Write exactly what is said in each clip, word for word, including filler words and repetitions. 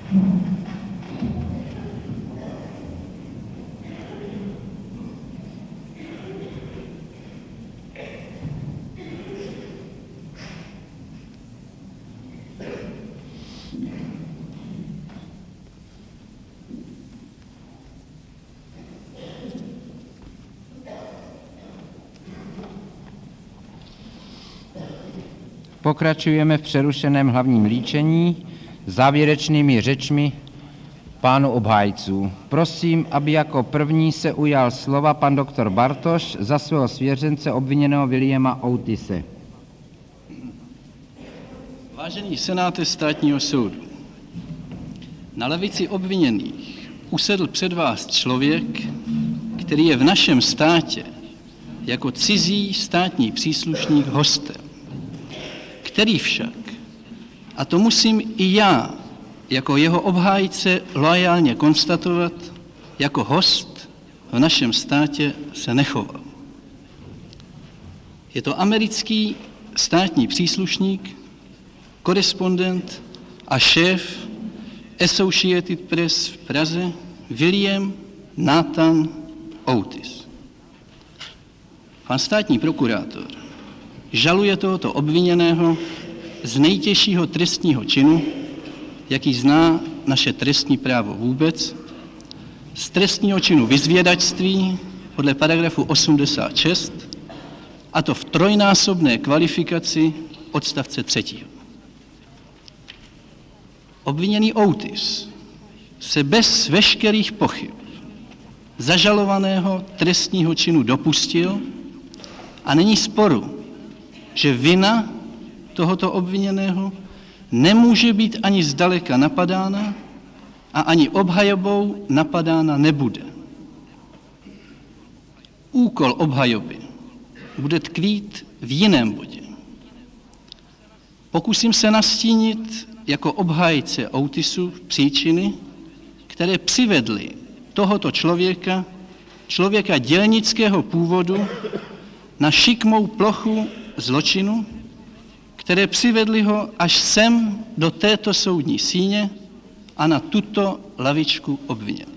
Pokračujeme v přerušeném hlavním líčení závěrečnými řečmi pánu obhájců. Prosím, aby jako první se ujal slova pan doktor Bartoš za svého svěřence obviněného Williama Outise. Vážený senáte státního soudu, na lavici obviněných usedl před vás člověk, který je v našem státě jako cizí státní příslušník hostem, který však, a to musím i já jako jeho obhájce loajálně konstatovat, jako host v našem státě se nechoval. Je to americký státní příslušník, korespondent a šéf Associated Press v Praze William Nathan Otis. Pan státní prokurátor žaluje tohoto obviněného z nejtěžšího trestního činu, jaký zná naše trestní právo vůbec, z trestního činu vyzvědačství podle paragrafu osmdesát šest, a to v trojnásobné kvalifikaci odstavce třetího. Obviněný Otis se bez veškerých pochyb zažalovaného trestního činu dopustil a není sporu, že vina tohoto obviněného nemůže být ani zdaleka napadána a ani obhajobou napadána nebude. Úkol obhajoby bude tkvít v jiném bodě. Pokusím se nastínit jako obhájce Otisu příčiny, které přivedly tohoto člověka, člověka dělnického původu, na šikmou plochu zločinu, které přivedly ho až sem do této soudní síně a na tuto lavičku obviněných.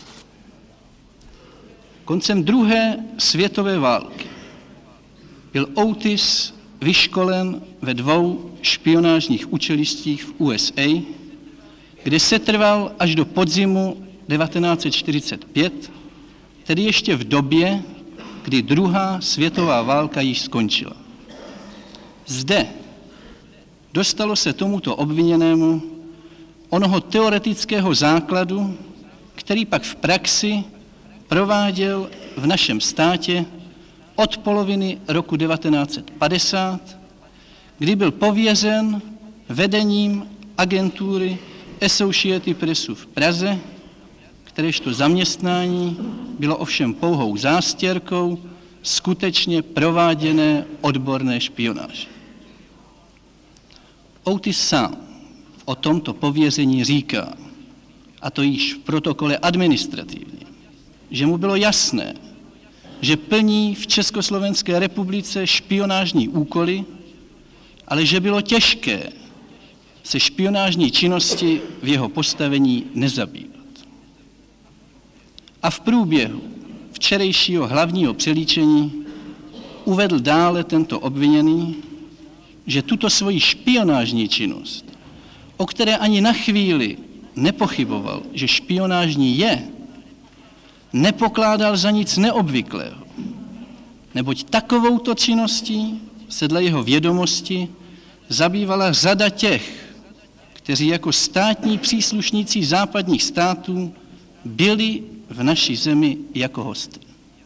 Koncem druhé světové války byl Otis vyškolen ve dvou špionážních učilištích v U S A, kde setrval až do podzimu devatenáct set čtyřicet pět, tedy ještě v době, kdy druhá světová válka již skončila. Zde dostalo se tomuto obviněnému onoho teoretického základu, který pak v praxi prováděl v našem státě od poloviny roku devatenáct set padesát, kdy byl pověřen vedením agentury Associated Pressu v Praze, kteréžto zaměstnání bylo ovšem pouhou zástěrkou skutečně prováděné odborné špionáže. Otis sám o tomto pověření říká, a to již v protokole administrativně, že mu bylo jasné, že plní v Československé republice špionážní úkoly, ale že bylo těžké se špionážní činnosti v jeho postavení nezabývat. A v průběhu včerejšího hlavního přelíčení uvedl dále tento obviněný, že tuto svoji špionážní činnost, o které ani na chvíli nepochyboval, že špionážní je, nepokládal za nic neobvyklého, neboť takovouto činností se dle jeho vědomosti zabývala řada těch, kteří jako státní příslušníci západních států byli v naší zemi jako hosty.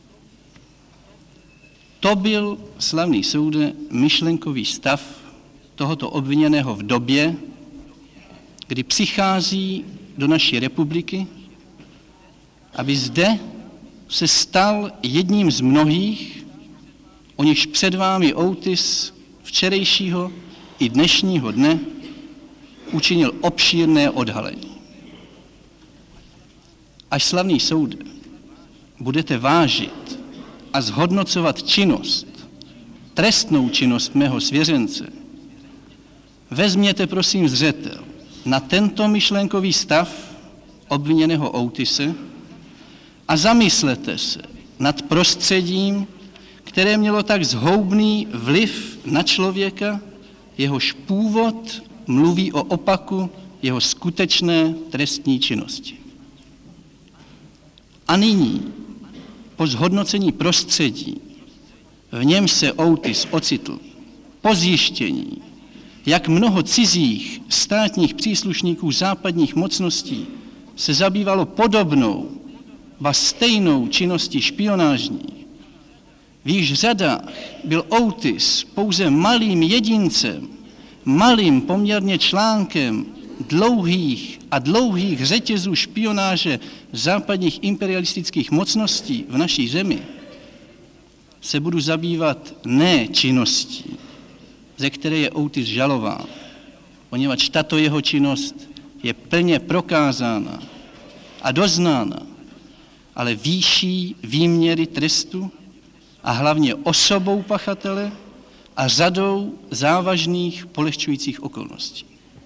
To byl, slavný soude, myšlenkový stav tohoto obviněného v době, kdy přichází do naší republiky, aby zde se stal jedním z mnohých, o nichž před vámi Otis včerejšího i dnešního dne učinil obšírné odhalení. Až, slavný soude, budete vážit a zhodnocovat činnost, trestnou činnost mého svěřence, vezměte prosím zřetel na tento myšlenkový stav obviněného Outise a zamyslete se nad prostředím, které mělo tak zhoubný vliv na člověka, jehož původ mluví o opaku jeho skutečné trestní činnosti. A nyní, po zhodnocení prostředí, v němž se Outis ocitl, po zjištění, jak mnoho cizích státních příslušníků západních mocností se zabývalo podobnou, ba stejnou činností špionážní, v již řadách byl Outis pouze malým jedincem, malým poměrně článkem dlouhých a dlouhých řetězů špionáže západních imperialistických mocností v naší zemi, se budu zabývat ne činností, ze které je Outis žalován, poněvadž tato jeho činnost je plně prokázána a doznána, ale výší výměry trestu a hlavně osobou pachatele a řadou závažných polehčujících okolností.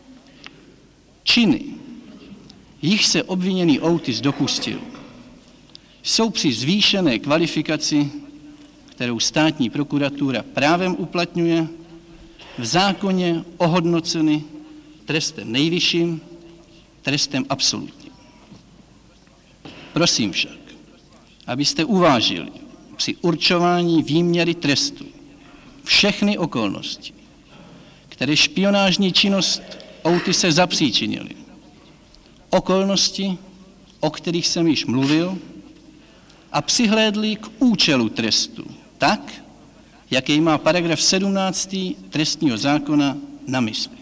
Činy, jich se obviněný Outis dopustil, jsou při zvýšené kvalifikaci, kterou státní prokuratura právem uplatňuje, v zákoně ohodnoceny trestem nejvyšším, trestem absolutním. Prosím však, abyste uvážili při určování výměry trestu všechny okolnosti, které špionážní činnost Outise zapříčinily. Okolnosti, o kterých jsem již mluvil, a přihlédli k účelu trestu, tak, jaký má paragraf sedmnáctý trestního zákona na mysli.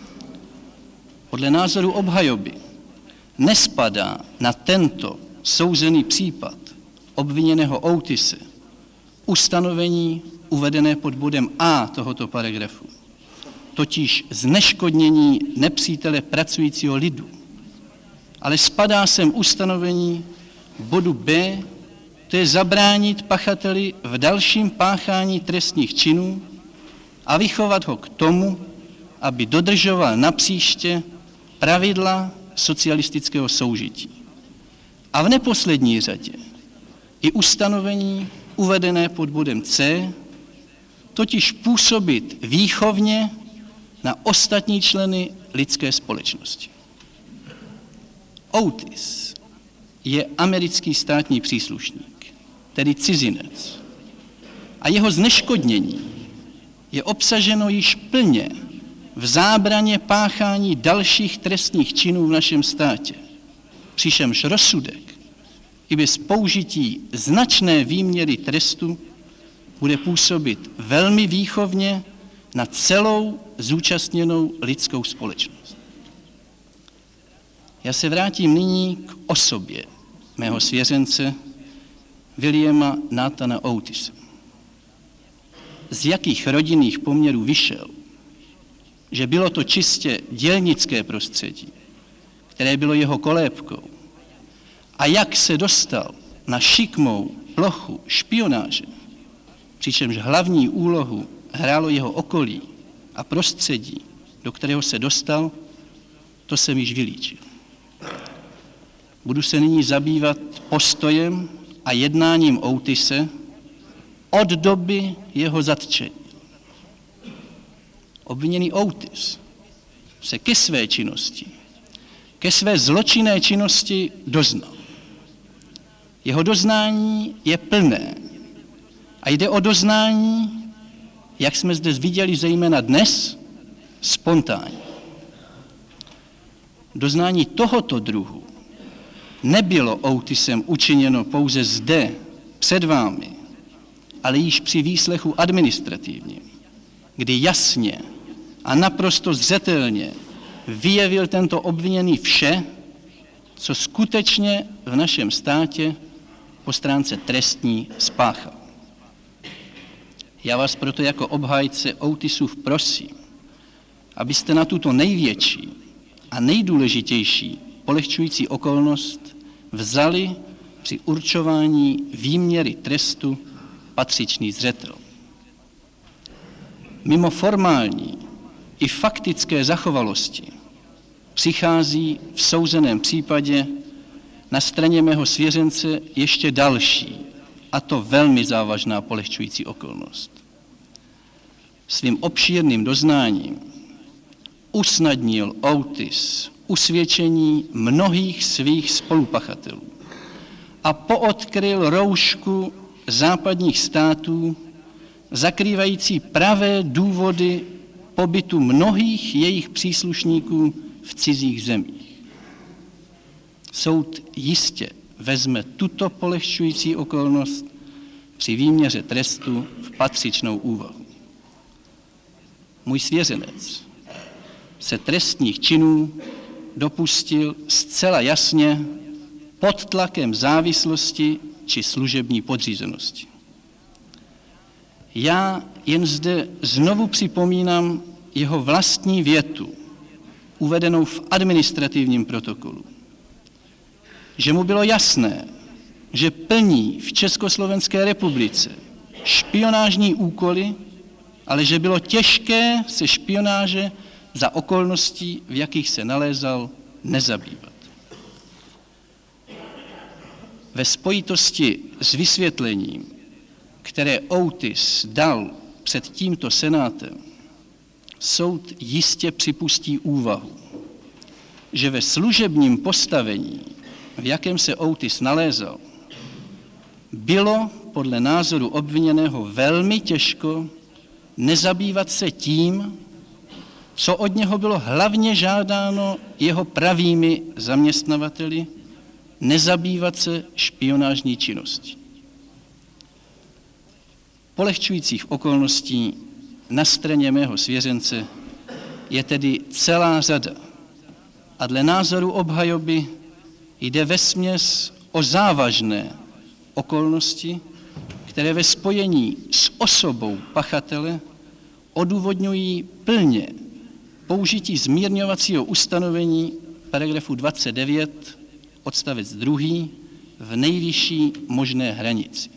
Podle názoru obhajoby nespadá na tento souzený případ obviněného Outise ustanovení uvedené pod bodem A tohoto paragrafu, totiž zneškodnění nepřítele pracujícího lidu, ale spadá sem ustanovení bodu B, to je zabránit pachateli v dalším páchání trestních činů a vychovat ho k tomu, aby dodržoval napříště pravidla socialistického soužití. A v neposlední řadě i ustanovení uvedené pod bodem C, totiž působit výchovně na ostatní členy lidské společnosti. Outis je americký státní příslušník, tedy cizinec. A jeho zneškodnění je obsaženo již plně v zábraně páchání dalších trestních činů v našem státě, přičemž rozsudek i bez použití značné výměry trestu bude působit velmi výchovně na celou zúčastněnou lidskou společnost. Já se vrátím nyní k osobě mého svěřence Williama Nathana Outise. Z jakých rodinných poměrů vyšel, že bylo to čistě dělnické prostředí, které bylo jeho kolébkou, a jak se dostal na šikmou plochu špionáže, přičemž hlavní úlohu hrálo jeho okolí a prostředí, do kterého se dostal, to jsem již vylíčil. Budu se nyní zabývat postojem a jednáním Outise od doby jeho zatčení. Obviněný Outis se ke své činnosti, ke své zločinné činnosti doznal. Jeho doznání je plné a jde o doznání, jak jsme zde viděli zejména dnes, spontánní. Doznání tohoto druhu nebylo Outisem učiněno pouze zde, před vámi, ale již při výslechu administrativním, kdy jasně a naprosto zřetelně vyjevil tento obviněný vše, co skutečně v našem státě po stránce trestní spáchal. Já vás proto jako obhájce Outisův prosím, abyste na tuto největší a nejdůležitější polehčující okolnost vzali při určování výměry trestu patřičný zřetel. Mimo formální i faktické zachovalosti přichází v souzeném případě na straně mého svěřence ještě další, a to velmi závažná polehčující okolnost. Svým obšírným doznáním usnadnil Otis usvědčení mnohých svých spolupachatelů a poodkryl roušku západních států, zakrývající pravé důvody pobytu mnohých jejich příslušníků v cizích zemích. Soud jistě vezme tuto polehčující okolnost při výměře trestu v patřičnou úvahu. Můj svěřenec se trestných činů dopustil zcela jasně pod tlakem závislosti či služební podřízenosti. Já jen zde znovu připomínám jeho vlastní větu, uvedenou v administrativním protokolu, že mu bylo jasné, že plní v Československé republice špionážní úkoly, ale že bylo těžké se špionáže za okolností, v jakých se nalézal, nezabývat. Ve spojitosti s vysvětlením, které Otis dal před tímto senátem, soud jistě připustí úvahu, že ve služebním postavení, v jakém se Otis nalézal, bylo podle názoru obviněného velmi těžko nezabývat se tím, co od něho bylo hlavně žádáno jeho pravými zaměstnavateli, nezabývat se špionážní činností. Polehčujících okolností na straně mého svěřence je tedy celá řada a dle názoru obhajoby jde vesměs o závažné okolnosti, které ve spojení s osobou pachatele odůvodňují plně použití zmírňovacího ustanovení paragrafu dvacet devět odstavec druhý v nejvyšší možné hranici.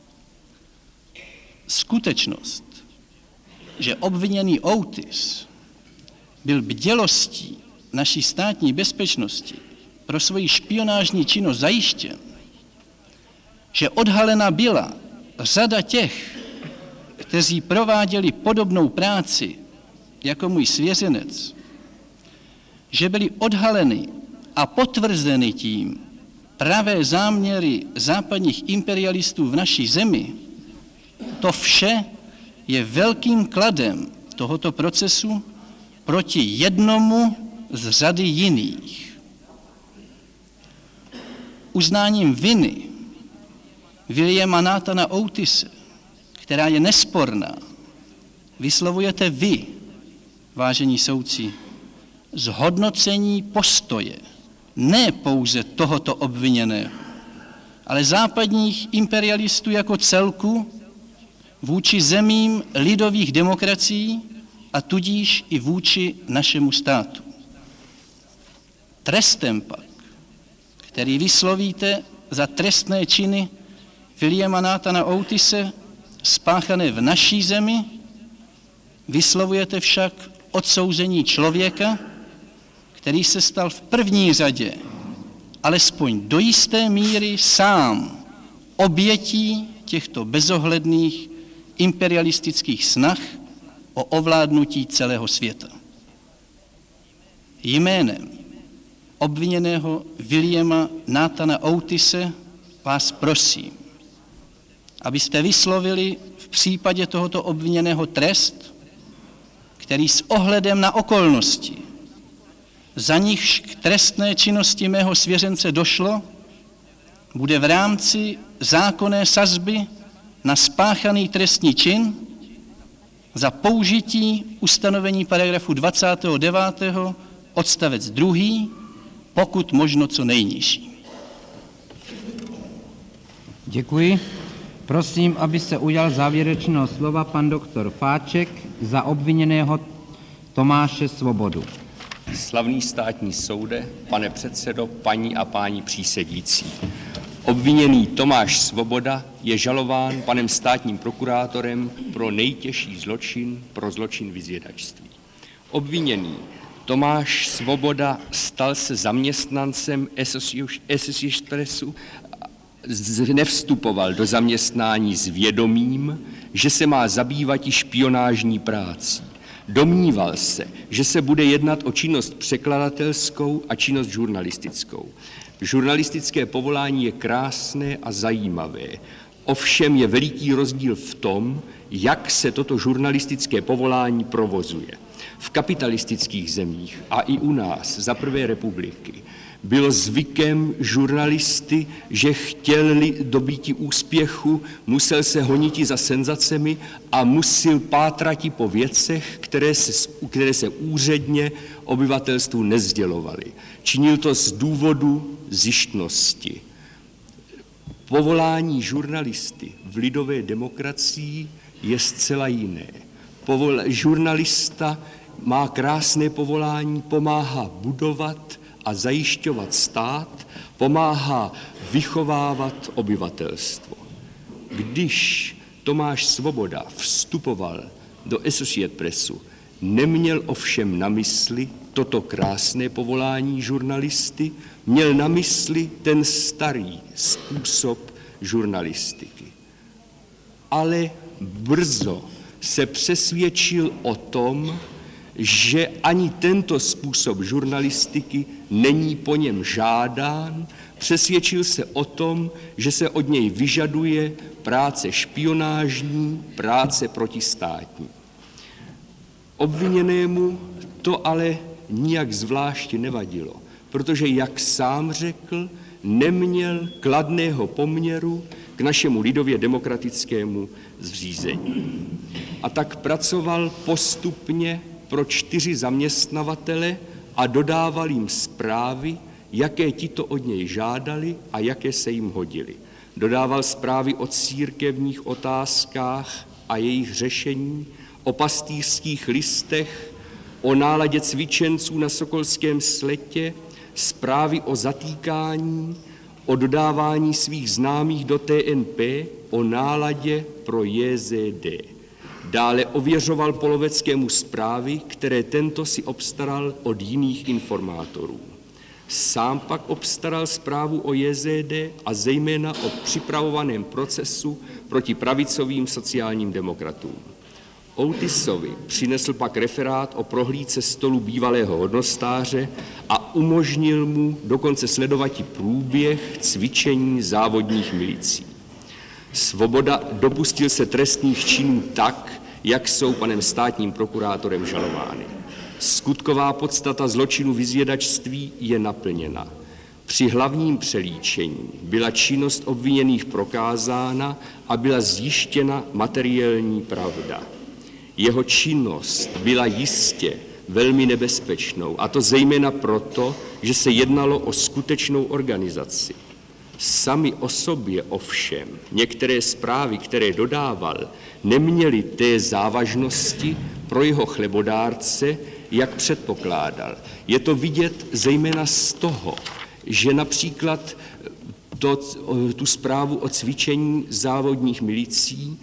Skutečnost, že obviněný Otis byl bdělostí naší státní bezpečnosti pro svoji špionážní činnost zajištěn, že odhalena byla řada těch, kteří prováděli podobnou práci jako můj svěřenec, že byly odhaleny a potvrzeny tím pravé záměry západních imperialistů v naší zemi, to vše je velkým kladem tohoto procesu proti jednomu z řady jiných. Uznáním viny Williama Nathana Otise, která je nesporná, vyslovujete vy, vážení soudci, zhodnocení postoje ne pouze tohoto obviněného, ale západních imperialistů jako celku vůči zemím lidových demokracií a tudíž i vůči našemu státu. Trestem pak, který vyslovíte za trestné činy Williama Nathana Otise spáchané v naší zemi, vyslovujete však odsouzení člověka, který se stal v první řadě, alespoň do jisté míry sám, obětí těchto bezohledných imperialistických snah o ovládnutí celého světa. Jménem obviněného Williama Nathana Otise vás prosím, abyste vyslovili v případě tohoto obviněného trest, který s ohledem na okolnosti, za nichž k trestné činnosti mého svěřence došlo, bude v rámci zákonné sazby na spáchaný trestný čin za použití ustanovení paragrafu dvacátého devátého odstavec druhý, pokud možno co nejnižší. Děkuji. Prosím, aby se ujal závěrečného slova pan doktor Fáček za obviněného Tomáše Svobodu. Slavný státní soude, pane předsedo, paní a páni přísedící. Obviněný Tomáš Svoboda je žalován panem státním prokurátorem pro nejtěžší zločin, pro zločin vyzvědačství. Obviněný Tomáš Svoboda stal se zaměstnancem Expressu, nevstupoval do zaměstnání s vědomím, že se má zabývat i špionážní práci. Domníval se, že se bude jednat o činnost překladatelskou a činnost žurnalistickou. Žurnalistické povolání je krásné a zajímavé. Ovšem je veliký rozdíl v tom, jak se toto žurnalistické povolání provozuje. V kapitalistických zemích a i u nás za prvé republiky bylo zvykem žurnalisty, že chtěli dobýti úspěchu, musel se honiti za senzacemi a musel pátrati po věcech, které se, které se úředně obyvatelstvu nezdělovaly. Činil to z důvodu zištnosti. Povolání žurnalisty v lidové demokracii je zcela jiné. Povol- žurnalista má krásné povolání, pomáhá budovat a zajišťovat stát, pomáhá vychovávat obyvatelstvo. Když Tomáš Svoboda vstupoval do Associated Pressu, neměl ovšem na mysli toto krásné povolání žurnalisty, měl na mysli ten starý způsob žurnalistiky. Ale brzo se přesvědčil o tom, že ani tento způsob žurnalistiky není po něm žádán, přesvědčil se o tom, že se od něj vyžaduje práce špionážní, práce protistátní. Obviněnému to ale nijak zvláště nevadilo, protože, jak sám řekl, neměl kladného poměru k našemu lidově demokratickému zřízení. A tak pracoval postupně pro čtyři zaměstnavatele a dodával jim zprávy, jaké tito od něj žádali a jaké se jim hodily. Dodával zprávy o církevních otázkách a jejich řešení, o pastýřských listech, o náladě cvičenců na Sokolském sletě, zprávy o zatýkání, o dodávání svých známých do T N P, o náladě pro J Z D. Dále ověřoval Poloveckému zprávy, které tento si obstaral od jiných informátorů. Sám pak obstaral zprávu o J Z D a zejména o připravovaném procesu proti pravicovým sociálním demokratům. Outisovi přinesl pak referát o prohlídce stolu bývalého hodnostáře a umožnil mu dokonce sledovat i průběh cvičení závodních milicí. Svoboda dopustil se trestných činů tak, jak jsou panem státním prokurátorem žalovány. Skutková podstata zločinu vyzvědačství je naplněna. Při hlavním přelíčení byla činnost obviněných prokázána a byla zjištěna materiální pravda. Jeho činnost byla jistě velmi nebezpečnou, a to zejména proto, že se jednalo o skutečnou organizaci. Sami o sobě ovšem některé zprávy, které dodával, neměly té závažnosti pro jeho chlebodárce, jak předpokládal. Je to vidět zejména z toho, že například to, tu zprávu o cvičení závodních milicí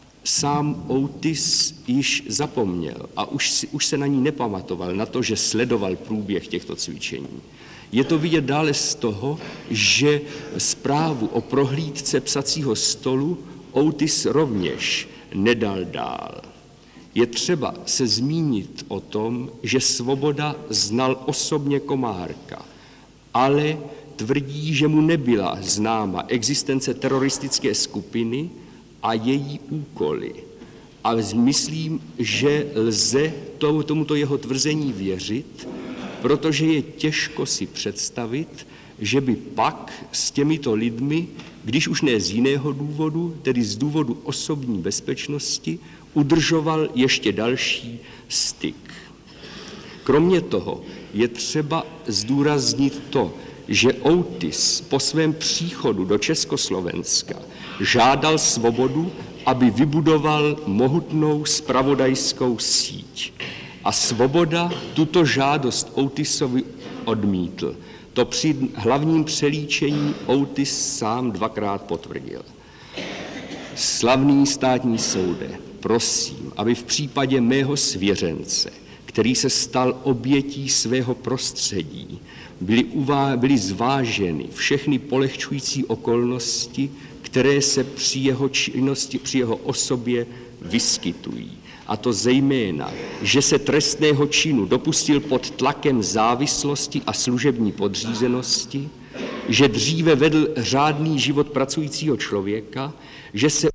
sám Outis již zapomněl a už, si, už se na ní nepamatoval, na to, že sledoval průběh těchto cvičení. Je to vidět dále z toho, že zprávu o prohlídce psacího stolu Outis rovněž nedal dál. Je třeba se zmínit o tom, že Svoboda znal osobně Komárka, ale tvrdí, že mu nebyla známa existence teroristické skupiny a její úkoly. A myslím, že lze tomuto jeho tvrzení věřit, protože je těžko si představit, že by pak s těmito lidmi, když už ne z jiného důvodu, tedy z důvodu osobní bezpečnosti, udržoval ještě další styk. Kromě toho je třeba zdůraznit to, že Outis po svém příchodu do Československa žádal Svobodu, aby vybudoval mohutnou zpravodajskou síť. A Svoboda tuto žádost Outisovi odmítl. To při hlavním přelíčení Outis sám dvakrát potvrdil. Slavný státní soude, prosím, aby v případě mého svěřence, který se stal obětí svého prostředí, byly, uvá- byly zváženy všechny polehčující okolnosti, které se při jeho činnosti, při jeho osobě vyskytují. A to zejména, že se trestného činu dopustil pod tlakem závislosti a služební podřízenosti, že dříve vedl řádný život pracujícího člověka, že se